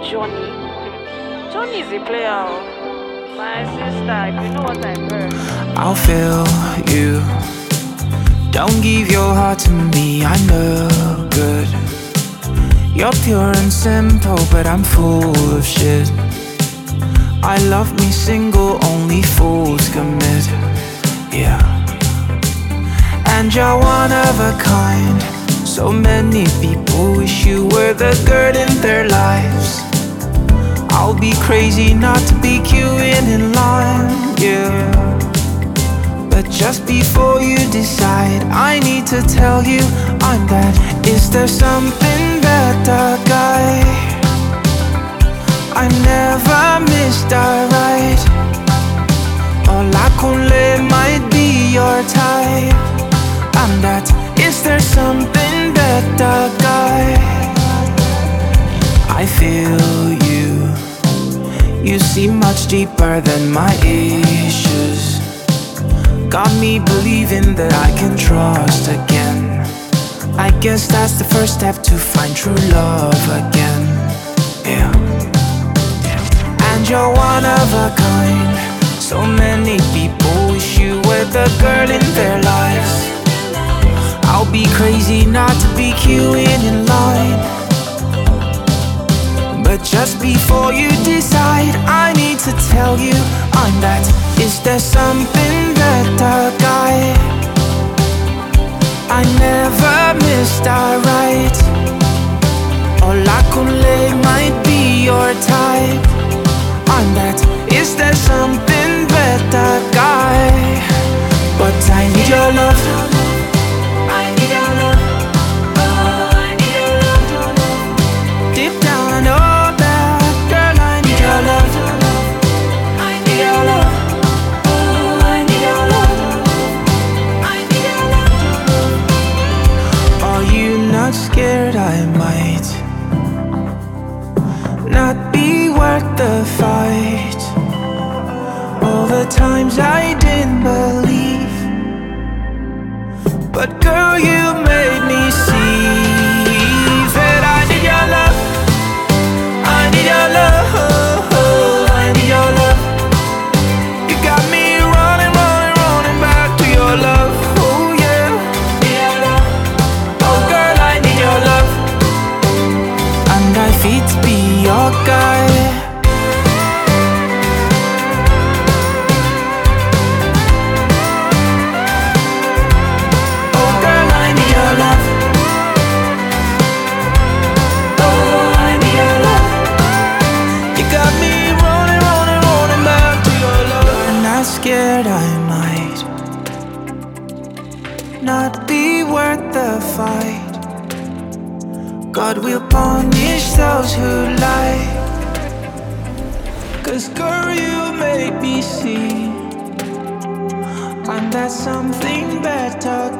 Johnny. Johnny is a player. My sister, if you know what I heard. I'll feel you. Don't give your heart to me, I know good. You're pure and simple, but I'm full of shit. I love me single, only fools commit. Yeah. And you're one of a kind. So many people wish you were the girl in their lives. I'll be crazy not to be queuing in line, yeah. But just before you decide, I need to tell you I'm that. Is there something better, guy? I never missed a ride. Olakunle might be your type. I'm that. Is there something better, guy? I feel you. You see much deeper than my issues. Got me believing that I can trust again. I guess that's the first step to find true love again. Yeah. And you're one of a kind. So many people wish you were the girl in their lives. I'll be crazy not to be queuing in line. But just before you decide, I need to tell you I'm that. Is there something better, guy? I never missed a ride. Olakunle might be your type. I'm that. Is there something better, guy? But I need your love. I need your love. Oh, I need your love. Deep down I know that, girl, I need your love. I need your love. Oh, I need your love. I need your love. Are you not scared I might not be worth the fight? All the times I didn't believe, but girl, you made me see that I need your love. I need your love. I need your love. You got me running, running, running back to your love. Oh yeah, need your love. Oh girl, I need your love. And I fit to be your guy. Scared I might not be worth the fight. God will punish those who lie. 'Cause girl, you make me see I'm that something better,